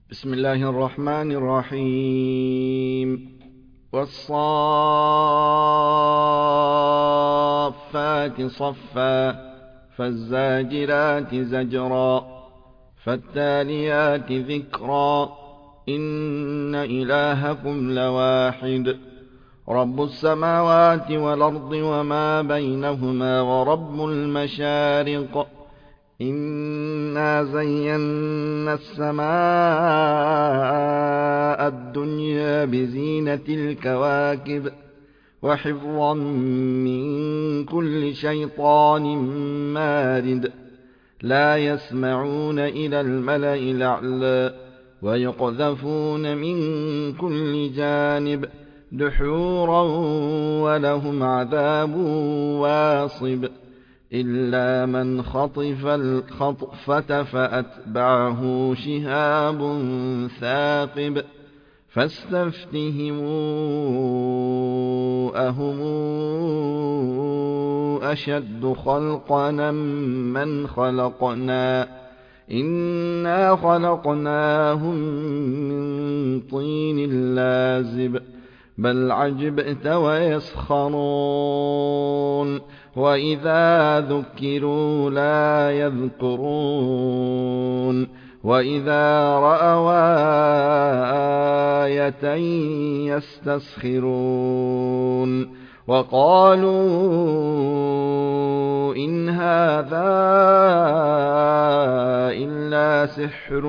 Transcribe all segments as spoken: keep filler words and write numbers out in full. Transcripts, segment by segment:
بسم الله الرحمن الرحيم والصافات صفا فالزاجرات زجرا فالتاليات ذكرا إن إلهكم لواحد رب السماوات والأرض وما بينهما ورب المشارق إنا زينا السماء الدنيا بزينة الكواكب وحفظا من كل شيطان مارد لا يسمعون إلى الملأ الأعلى ويقذفون من كل جانب دحورا ولهم عذاب واصب إلا من خطف الخطفة فأتبعه شهاب ثاقب فاستفتهموا أهم أشد خلقا من خلقنا إنا خلقناهم من طين لازب بل عجبت ويسخرون وإذا ذكروا لا يذكرون وإذا رأوا آية يستسخرون وقالوا إن هذا إلا سحر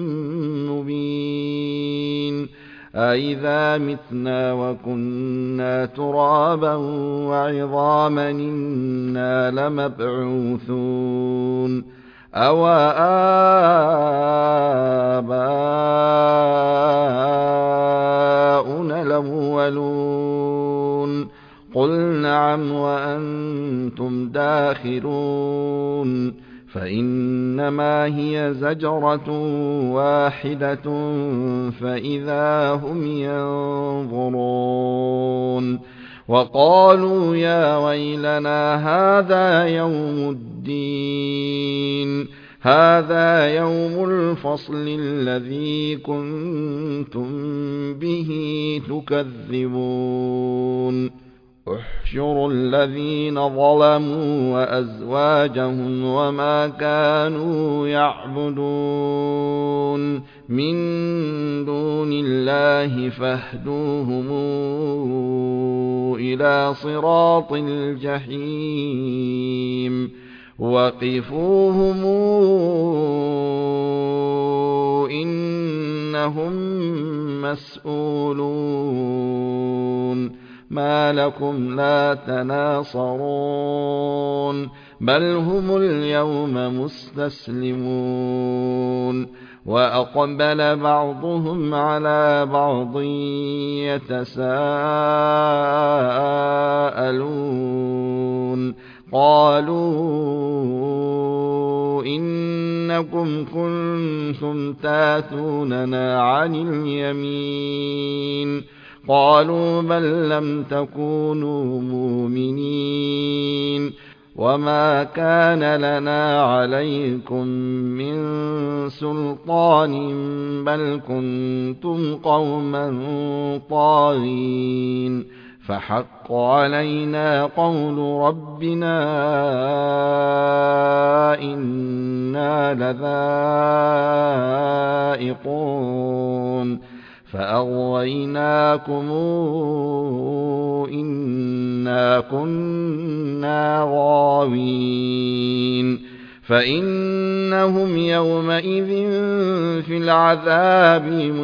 مبين أإذا متنا وكنا ترابا وعظاما إنا لمبعوثون أو آباؤنا الأولون قل نعم وأنتم داخرون فإنما هي زجرة واحدة فإذا هم ينظرون وقالوا يا ويلنا هذا يوم الدين هذا يوم الفصل الذي كنتم به تكذبون احشروا الذين ظلموا وأزواجهم وما كانوا يعبدون من دون الله فاهدوهم إلى صراط الجحيم وقفوهم إنهم مسؤولون ما لكم لا تناصرون بل هم اليوم مستسلمون وأقبل بعضهم على بعض يتساءلون قالوا إنكم كنتم تاتوننا عن اليمين قالوا بل لم تكونوا مؤمنين وما كان لنا عليكم من سلطان بل كنتم قوما طاغين فحق علينا قول ربنا إنا لذائقون فأغويناكم إنا كنا غاوين فإنهم يومئذ في العذاب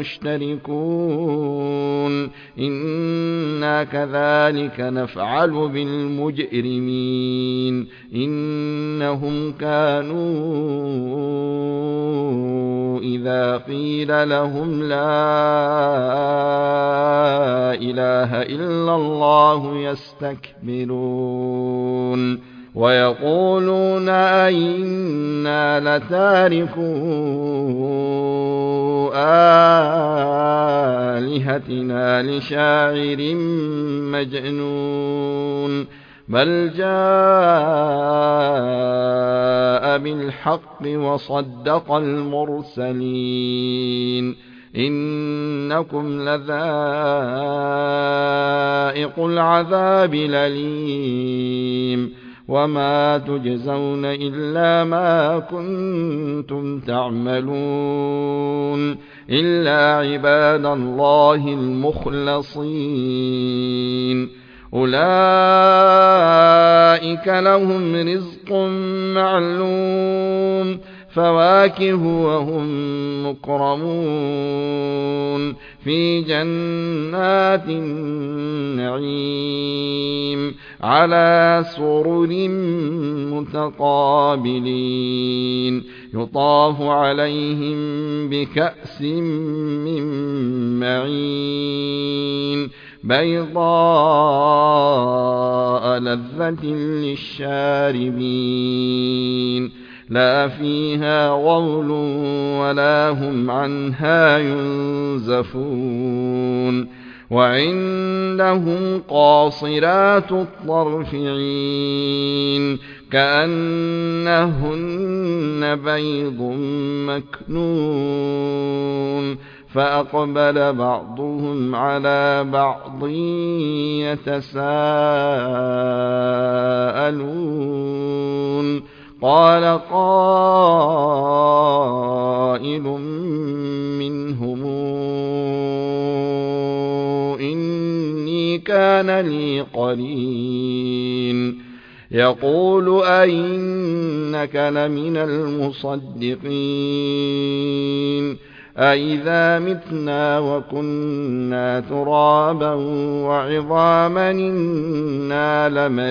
مشتركون إنا كذلك نفعل بالمجرمين إنهم كانوا إذا قيل لهم لا إله إلا الله يستكبرون ويقولون أئنا لتاركو آلهتنا لشاعر مجنون بل جاء بالحق وصدق المرسلين إنكم لذائق العذاب الأليم وما تجزون إلا ما كنتم تعملون إلا عباد الله المخلصين أولئك لهم رزق معلوم فواكه وهم مكرمون في جنات النعيم على سرر متقابلين يطاف عليهم بكأس من معين بيضاء لذة للشاربين لا فيها غول ولا هم عنها ينزفون وعندهم قاصرات الطرف عين كأنهن بيض مكنون فأقبل بعضهم على بعض يتساءلون قال قائل منهم إني كان لي قرين يقول أئنك لمن المصدقين أئذا متنا وكنا ترابا وعظاما إنا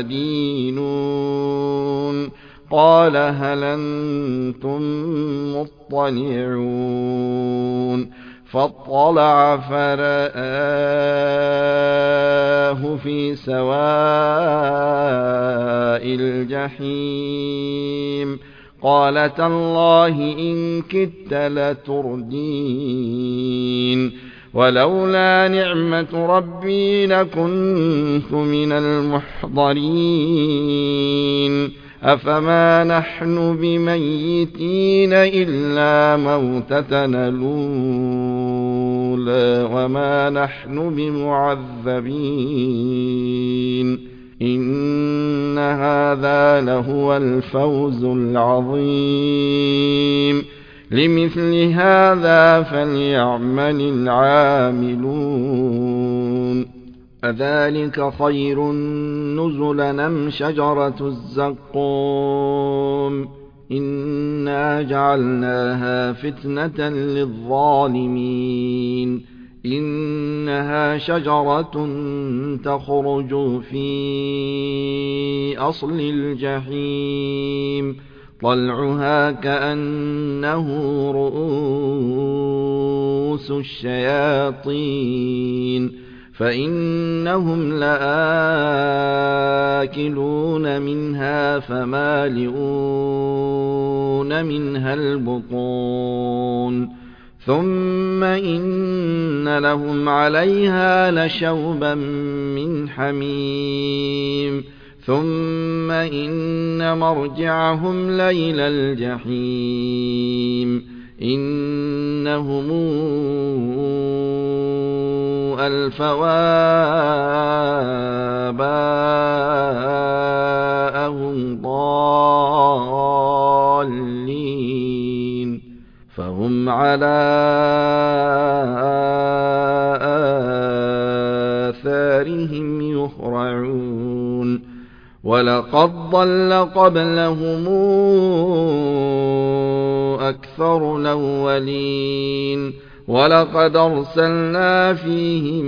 لمدينون قال هل أنتم مطلعون فاطلع فرآه في سواء الجحيم قال تالله إن كدت لتردين ولولا نعمة ربي لكنت من المحضرين أفما نحن بميتين إلا موتتنا الأولى وما نحن بمعذبين إن هذا لهو الفوز العظيم لمثل هذا فليعمل العاملون أذلك خير نزلا أم شجرة الزقوم إنا جعلناها فتنة للظالمين إنها شجرة تخرج في أصل الجحيم طلعها كأنه رؤوس الشياطين فإنهم لآكلون منها فمالئون منها البطون ثم إن لهم عليها لشوبا من حميم ثم إن مرجعهم لإلى الجحيم إنهم ألفوا آباءهم ضالين فهم على آثارهم يهرعون ولقد ضل قبلهم أكثر الأولين ولقد أرسلنا فيهم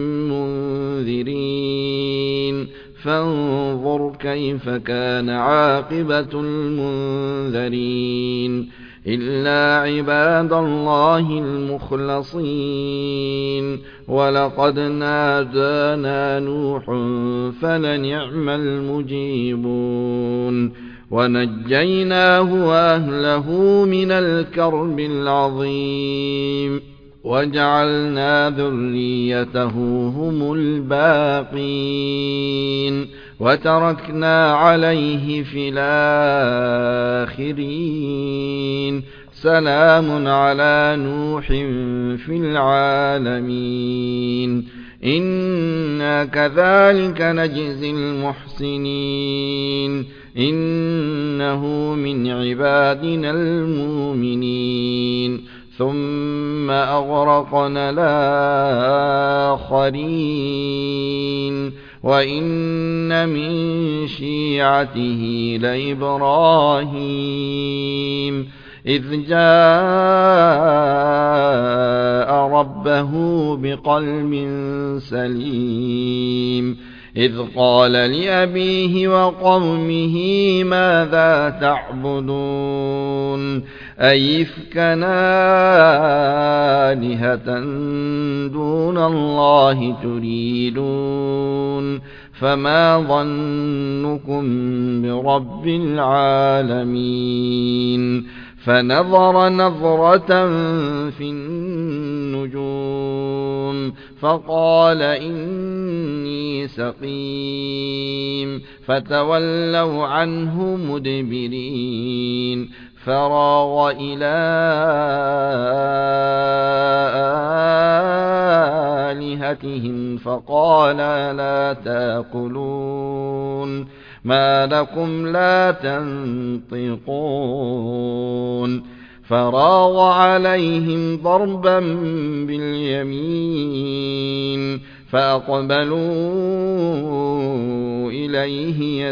منذرين فانظر كيف كان عاقبة المنذرين إلا عباد الله المخلصين ولقد نادانا نوح فلنعم المجيبون ونجيناه وأهله من الكرب العظيم وجعلنا ذريته هم الباقين وتركنا عليه في الآخرين سلام على نوح في العالمين إنا كذلك نجزي المحسنين إنه من عبادنا المؤمنين ثم أغرقنا الآخرين وإن من شيعته لإبراهيم إذ جاء ربه بقلب سليم إذ قال لأبيه وقومه ماذا تعبدون أئفكا آلهة دون الله تريدون فما ظنكم برب العالمين فنظر نظرة في النجوم فقال إني سقيم فتولوا عنه مدبرين فراغ إلى آلهتهم فقال لا تأكلون ما لكم لا تنطقون فراغ عليهم ضربا باليمين فأقبلوا إليه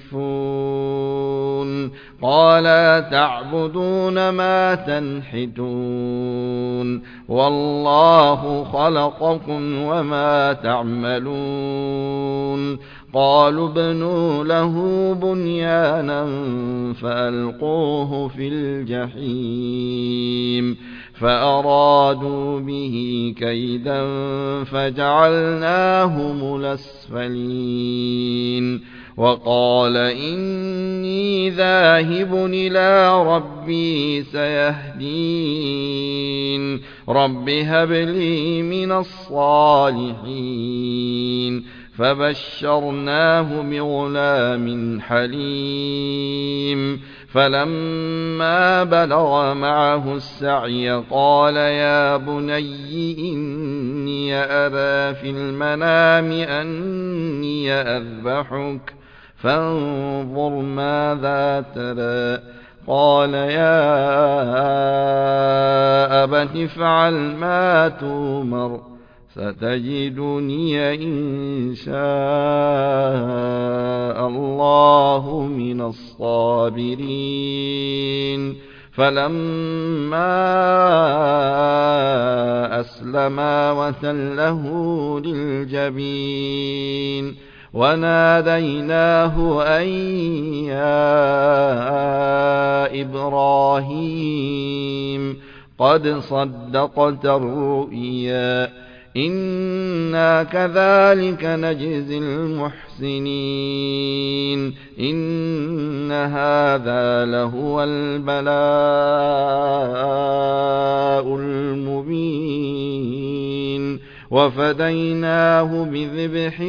يزفون قال تعبدون ما تنحتون والله خلقكم وما تعملون قالوا ابنوا له بنيانا فألقوه في الجحيم فأرادوا به كيدا فجعلناهم الأسفلين وقال إني ذاهب إلى ربي سيهدين رب هب لي من الصالحين فبشرناه بغلام حليم فلما بلغ معه السعي قال يا بني إني أرى في المنام أني أذبحك فانظر ماذا ترى قال يا أبت افعل ما تؤمر ستجدني إن شاء الله من الصابرين فلما أسلما وتله للجبين وناديناه أن يا إبراهيم قد صدقت الرؤيا إنا كذلك نجزي المحسنين إن هذا لهو البلاء المبين وفديناه بذبح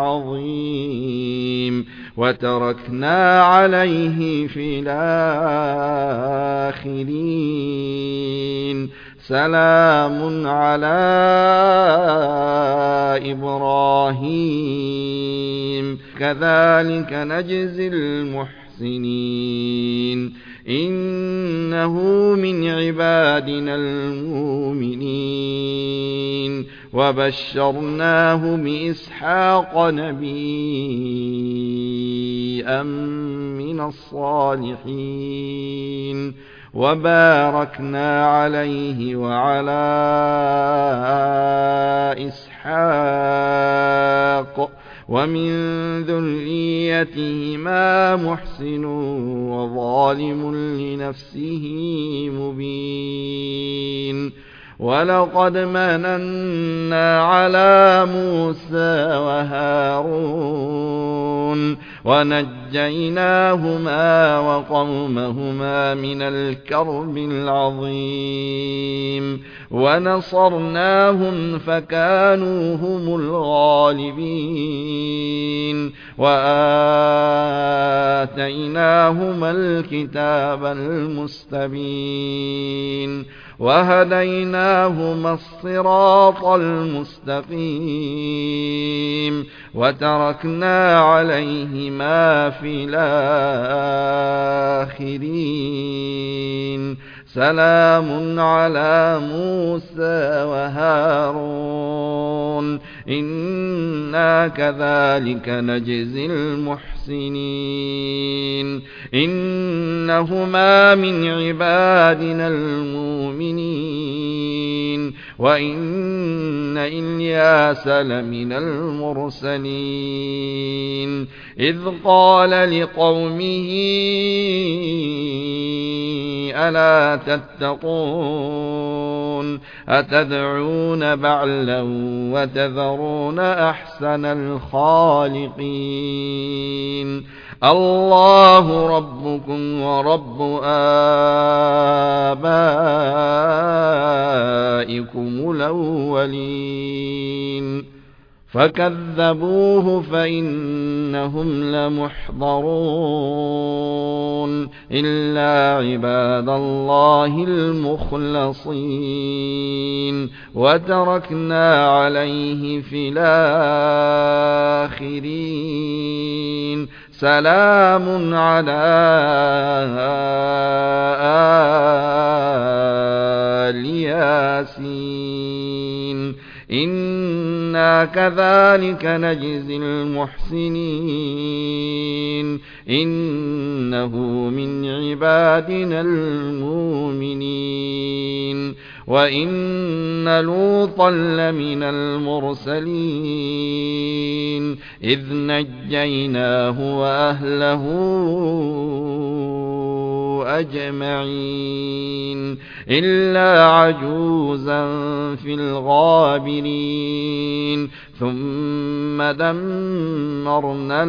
عظيم وتركنا عليه في الآخرين سلام على إبراهيم كذلك نجزي المحسنين إنه من عبادنا المؤمنين وبشرناه بإسحاق نبيا من الصالحين وباركنا عليه وعلى إسحاق ومن ذريتهما محسن وظالم لنفسه مبين ولقد مننا على موسى وهارون ونجيناهما وقومهما من الكرب العظيم ونصرناهم فكانوا هم الغالبين وآتيناهما الكتاب المستبين وهديناهما الصراط المستقيم وتركنا عليهما في الآخرين سلام على موسى وهارون إنا كذلك نجزي المحسنين إنهما من عبادنا المؤمنين وإن إلياس لمن المرسلين إذ قال لقومه ألا تتقون أتدعون بعلا وتذرون أحسن الخالقين الله ربكم ورب آبائكم الأولين فكذبوه فإنهم لمحضرون إلا عباد الله المخلصين وتركنا عليه في الآخرين سلام على آل ياسين إنا كذلك نجزي المحسنين إنه من عبادنا المؤمنين وإن لوطا لمن المرسلين إذ نجيناه وأهله أجمعين إلا عجوزا في الغابرين ثم دمرنا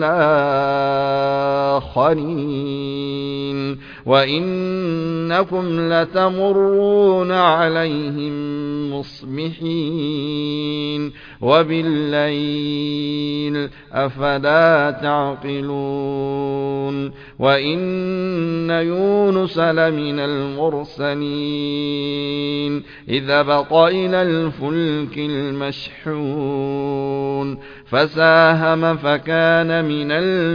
الآخرين وإنكم لتمرون عليهم مصبحين وبالليل أفلا تعقلون وإن يونس لمن المرسلين إذا بق إلى الفلك المشحون فساهم فكان من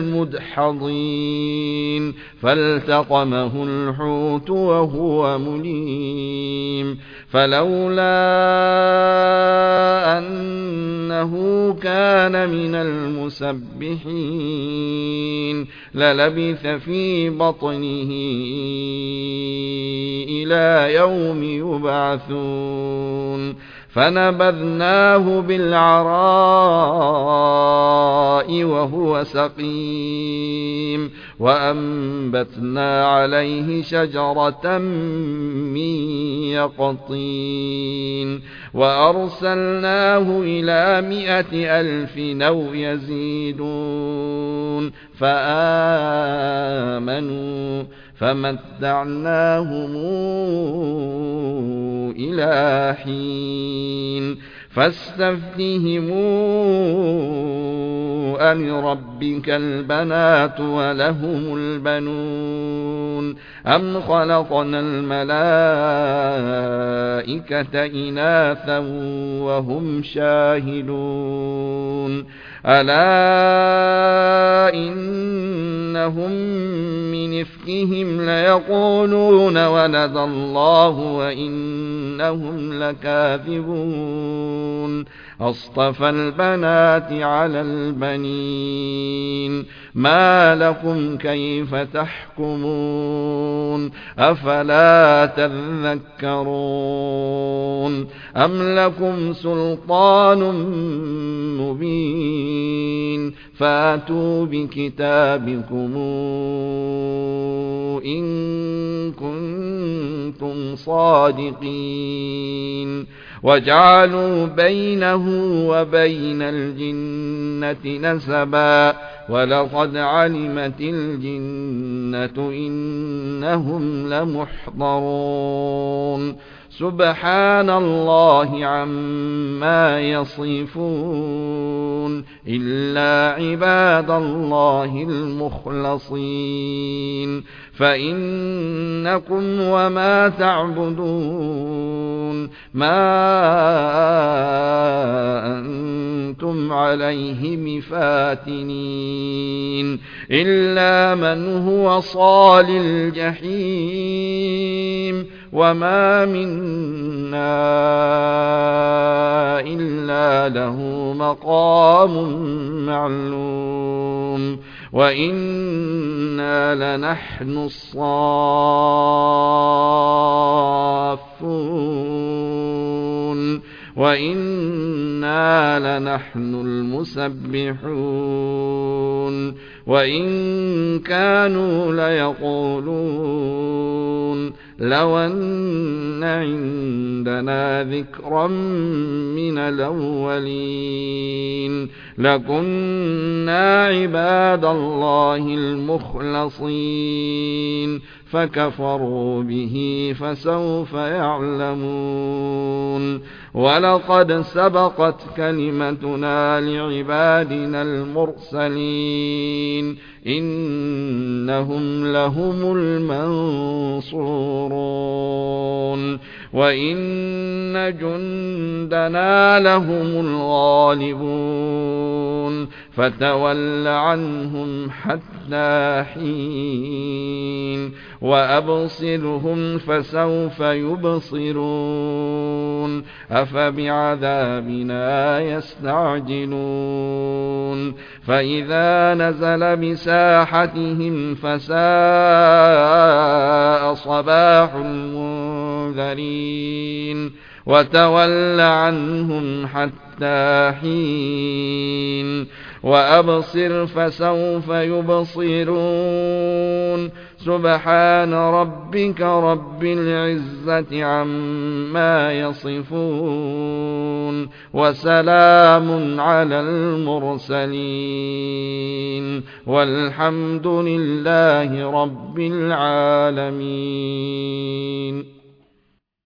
المدحضين فالتقمه الحوت وهو مليم فلولا أنه كان من المسبحين للبث في بطنه إلى يوم يبعثون فنبذناه بالعراء وهو سقيم وأنبتنا عليه شجرة من يقطين وأرسلناه إلى مائة ألف أو يزيدون فآمنوا فمتعناهم إلى حين فاستفتهموا ألربك البنات ولهم البنون أم خلقنا الملائكة إناثا وهم شاهدون ألا إنهم من إفكهم ليقولون ولد الله وإنهم لكاذبون أصطفى البنات على البنين ما لكم كيف تحكمون أفلا تذكرون أم لكم سلطان مبين فاتوا بكتابكم إن كنتم صادقين وجعلوا بينه وبين الجنة نسبا ولقد علمت الجنة إنهم لمحضرون سبحان الله عما يصفون إلا عباد الله المخلصين فإنكم وما تعبدون ما أنتم عليه بفاتنين إلا من هو صال الجحيم وما منا إلا له مقام معلوم وإنا لنحن الصافون وإنا لنحن المسبحون وإن كانوا ليقولون لو أن عندنا ذكرا من الأولين لكنا عباد الله المخلصين فكفروا به فسوف يعلمون ولقد سبقت كلمتنا لعبادنا المرسلين إنهم لهم المنصورون وإن جندنا لهم الغالبون فتول عنهم حتى حين وأبصرهم فسوف يبصرون أفبعذابنا يستعجلون فإذا نزل بساحتهم فساء صباح المنذرين وتول عنهم حتى حين وأبصر فسوف يبصرون سبحان ربك رب العزة عما يصفون وسلام على المرسلين والحمد لله رب العالمين.